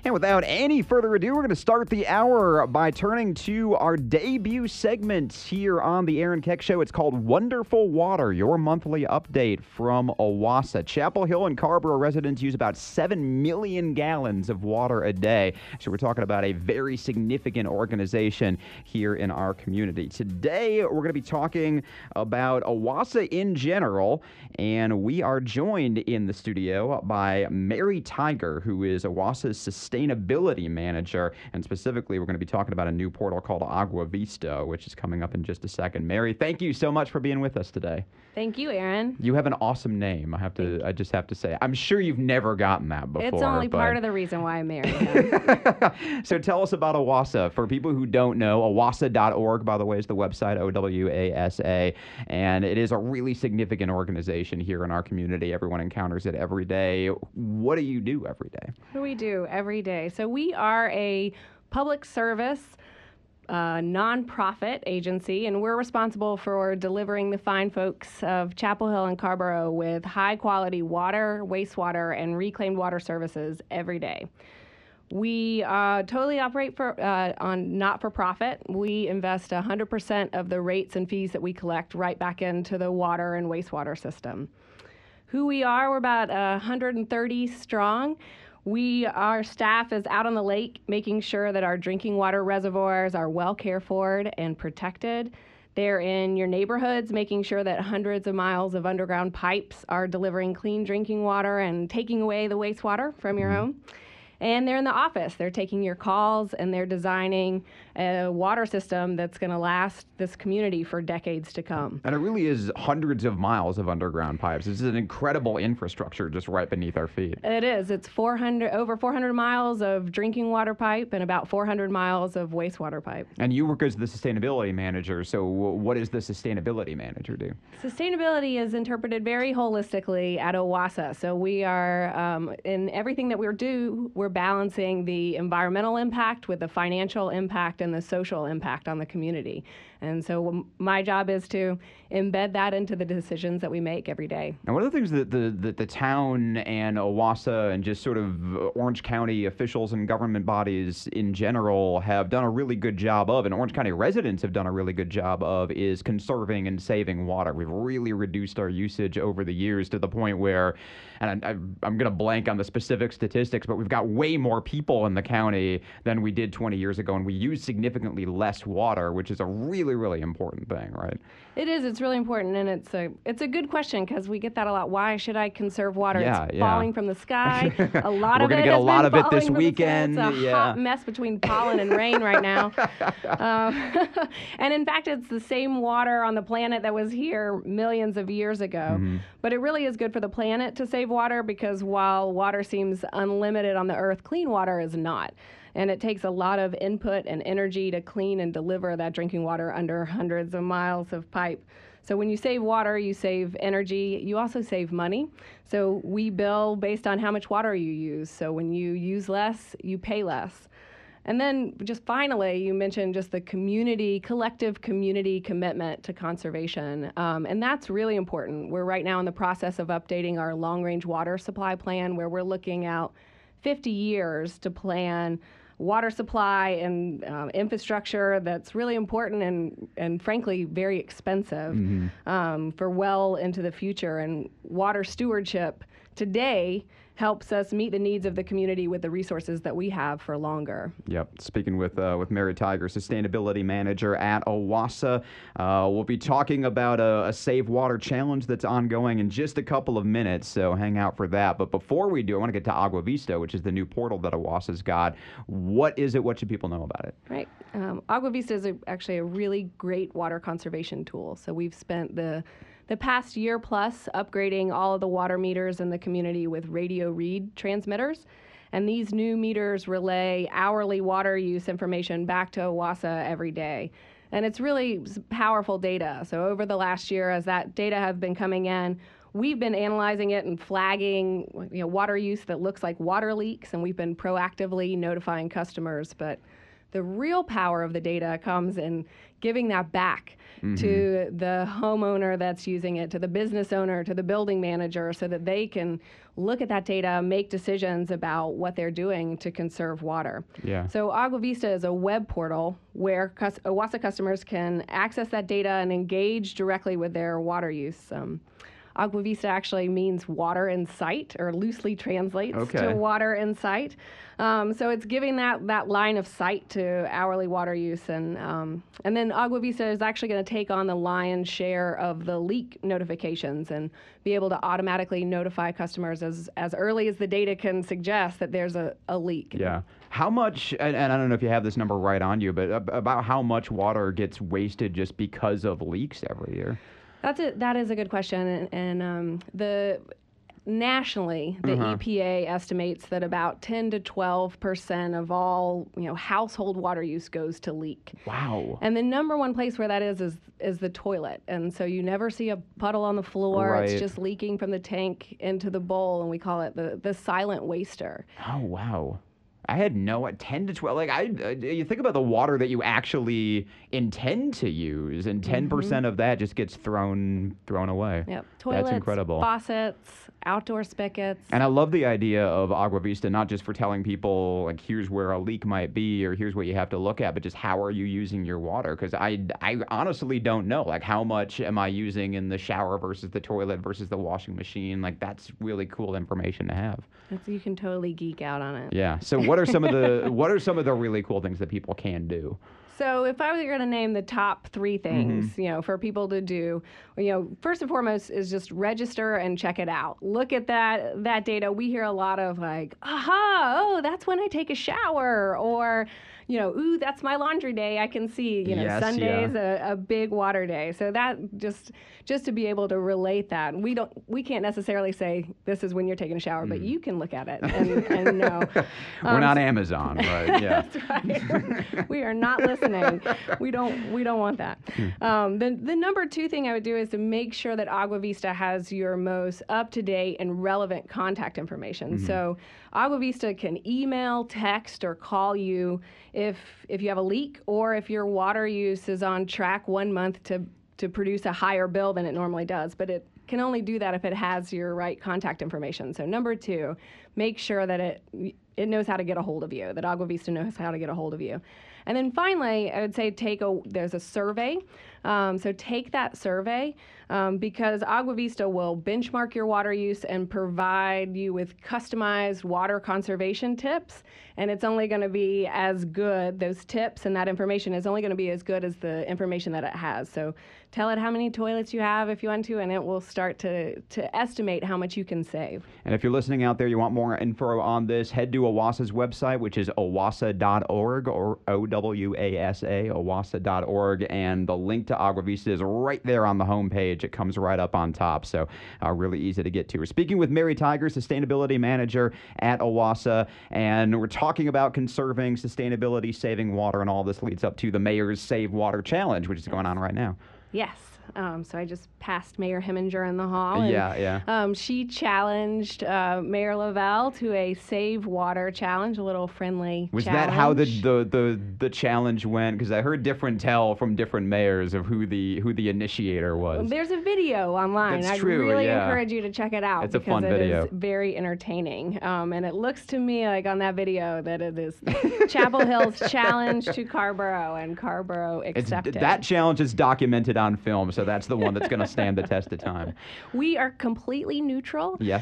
And without any further ado, we're going to start the hour by turning to our debut segment here on the Aaron Keck Show. It's called Wonderful Water, your monthly update from Owasso. Chapel Hill and Carrboro residents use about 7 million gallons of water a day. So we're talking about a very significant organization here in our community. Today, we're going to be talking about Owasso in general, and we are joined in the studio by Mary Tiger, who is Owasso's Sustainability Manager, and specifically we're going to be talking about a new portal called Agua Vista, which is coming up in just a second. Mary, thank you so much for being with us today. Thank you, Aaron. You have an awesome name. I just have to say. I'm sure you've never gotten that before. It's only part of the reason why I married him. So tell us about Owasso. For people who don't know, owasso.org, by the way, is the website, OWASA, and it is a really significant organization here in our community. Everyone encounters it every day. What do you do every day? What do we do every day? So we are a public service nonprofit agency, and we're responsible for delivering the fine folks of Chapel Hill and Carrboro with high-quality water, wastewater, and reclaimed water services every day. We totally operate on not-for-profit. We invest 100% of the rates and fees that we collect right back into the water and wastewater system. Who we are, we're about 130 strong. Our staff is out on the lake making sure that our drinking water reservoirs are well cared for and protected. They're in your neighborhoods making sure that hundreds of miles of underground pipes are delivering clean drinking water and taking away the wastewater from your home. And they're in the office. They're taking your calls, and they're designing a water system that's going to last this community for decades to come. And it really is hundreds of miles of underground pipes. This is an incredible infrastructure just right beneath our feet. It is. It's over 400 miles of drinking water pipe and about 400 miles of wastewater pipe. And you work as the sustainability manager. So what does the sustainability manager do? Sustainability is interpreted very holistically at Owasso. So we are, in everything that we're balancing the environmental impact with the financial impact and the social impact on the community. And so my job is to embed that into the decisions that we make every day. And one of the things that the town and Owasso and just sort of Orange County officials and government bodies in general have done a really good job of, and Orange County residents have done a really good job of, is conserving and saving water. We've really reduced our usage over the years to the point where, and I'm going to blank on the specific statistics, but we've got way more people in the county than we did 20 years ago, and we use significantly less water, which is a really, really important thing, right? It is. It's really important, and it's a good question because we get that a lot. Why should I conserve water? It's falling from the sky. A lot of it. We're going to get a lot of it this weekend. It's a hot mess between pollen and rain right now. And in fact, it's the same water on the planet that was here millions of years ago. Mm-hmm. But it really is good for the planet to save water because while water seems unlimited on the earth, clean water is not. And it takes a lot of input and energy to clean and deliver that drinking water under hundreds of miles of pipe. So when you save water, you save energy. You also save money. So we bill based on how much water you use. So when you use less, you pay less. And then just finally, you mentioned just the collective community commitment to conservation. And that's really important. We're right now in the process of updating our long-range water supply plan where we're looking out 50 years to plan water supply and infrastructure that's really important and frankly very expensive for well into the future. And water stewardship today helps us meet the needs of the community with the resources that we have for longer. Yep. Speaking with Mary Tiger, Sustainability Manager at Owasso. We'll be talking about a Save Water Challenge that's ongoing in just a couple of minutes, so hang out for that. But before we do, I want to get to Agua Vista, which is the new portal that Owasso's got. What is it? What should people know about it? Right. Agua Vista is actually a really great water conservation tool. So we've spent the past year plus upgrading all of the water meters in the community with radio read transmitters. And these new meters relay hourly water use information back to Owasso every day. And it's really powerful data. So over the last year, as that data has been coming in, we've been analyzing it and flagging water use that looks like water leaks, and we've been proactively notifying customers. But The real power of the data comes in giving that back to the homeowner that's using it, to the business owner, to the building manager, so that they can look at that data, make decisions about what they're doing to conserve water. Yeah. So Agua Vista is a web portal where OWASA customers can access that data and engage directly with their water use. Agua Vista actually means water in sight, or loosely translates to water in sight. So it's giving that line of sight to hourly water use. And then Agua Vista is actually going to take on the lion's share of the leak notifications and be able to automatically notify customers as early as the data can suggest that there's a leak. Yeah. How much, and I don't know if you have this number right on you, but about how much water gets wasted just because of leaks every year? That is a good question, and nationally, the EPA estimates that about 10 to 12% of all household water use goes to leak. Wow! And the number one place where that is the toilet, and so you never see a puddle on the floor. Right. It's just leaking from the tank into the bowl, and we call it the silent waster. Oh wow! I had 10 to 12. You think about the water that you actually intend to use, and 10% of that just gets thrown away. Yep. Toilets, that's incredible. Faucets, outdoor spigots. And I love the idea of Agua Vista, not just for telling people here's where a leak might be or here's what you have to look at, but just how are you using your water? Because I honestly don't know how much am I using in the shower versus the toilet versus the washing machine. That's really cool information to have. You can totally geek out on it. Yeah. So what are some of the really cool things that people can do? So if I were going to name the top 3 things, for people to do, first and foremost is just register and check it out. Look at that data. We hear a lot of that's when I take a shower, or ooh, that's my laundry day. I can see, yes, Sunday's a big water day. So that just to be able to relate that. We can't necessarily say this is when you're taking a shower, but you can look at it and know. We're not Amazon, right? Yeah. That's right. We are not listening. We don't want that. The number 2 thing I would do is to make sure that Agua Vista has your most up-to-date and relevant contact information. So Agua Vista can email, text, or call you if you have a leak, or if your water use is on track 1 month to produce a higher bill than it normally does. But it can only do that if it has your right contact information. So number 2, make sure that it knows how to get a hold of you, that Agua Vista knows how to get a hold of you. And then finally, I would say there's a survey. So take that survey because Agua Vista will benchmark your water use and provide you with customized water conservation tips. And it's only going to be as good, those tips and that information is only going to be as good as the information that it has. So tell it how many toilets you have if you want to, and it will start to estimate how much you can save. And if you're listening out there, you want more info on this, head to OWASA's website, which is owasa.org, or OWASA, owasa.org, and the link to Agua Vista is right there on the homepage. It comes right up on top, so really easy to get to. We're speaking with Mary Tiger, Sustainability Manager at OWASA, and we're talking about conserving, sustainability, saving water, and all this leads up to the Mayor's Save Water Challenge, which is going on right now. Yes. So I just passed Mayor Heminger in the hall. And, she challenged Mayor Lavelle to a Save Water challenge, a little friendly Was challenge. that how the challenge went? Because I heard different tell from different mayors of who the initiator was. There's a video online. That's true, I really encourage you to check it out. It's a fun video. It is very entertaining. And it looks to me like on that video that it is Chapel Hill's challenge to Carrboro, and Carrboro accepted. That challenge is documented on film, so that's the one that's going to stand the test of time. We are completely neutral. Yes.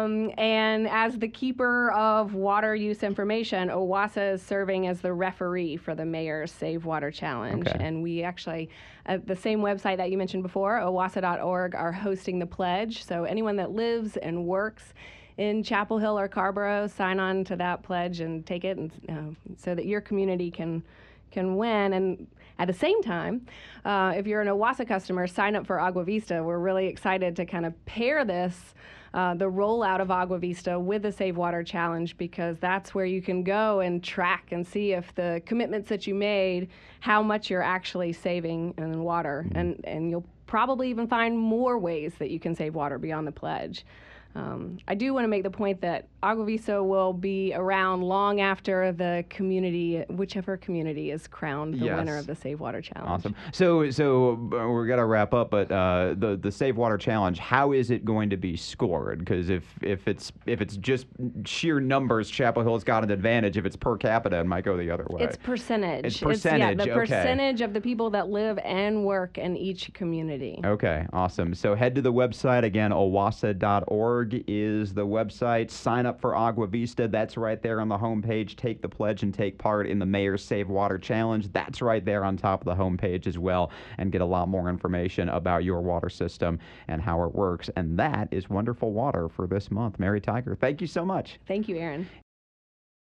And as the keeper of water use information, OWASA is serving as the referee for the Mayor's Save Water Challenge. Okay. And we actually, at the same website that you mentioned before, owasa.org, are hosting the pledge. So anyone that lives and works in Chapel Hill or Carrboro, sign on to that pledge and take it, and so that your community can win. And at the same time, if you're an OWASA customer, sign up for Agua Vista. We're really excited to kind of pair this, the rollout of Agua Vista with the Save Water Challenge, because that's where you can go and track and see if the commitments that you made, how much you're actually saving in water. And you'll probably even find more ways that you can save water beyond the pledge. I do want to make the point that Agua Viso will be around long after the community, whichever community is crowned the winner of the Save Water Challenge. Awesome. So we're gonna wrap up, but the Save Water Challenge, how is it going to be scored? Because if it's just sheer numbers, Chapel Hill's got an advantage. If it's per capita, it might go the other way. It's percentage. It's percentage. The percentage of the people that live and work in each community. Okay, awesome. So head to the website again. Owassa.org is the website. Sign up for Agua Vista. That's right there on the homepage. Take the pledge and take part in the Mayor's Save Water Challenge. That's right there on top of the homepage as well, and get a lot more information about your water system and how it works. And that is Wonderful Water for this month. Mary Tiger, thank you so much. Thank you, Aaron.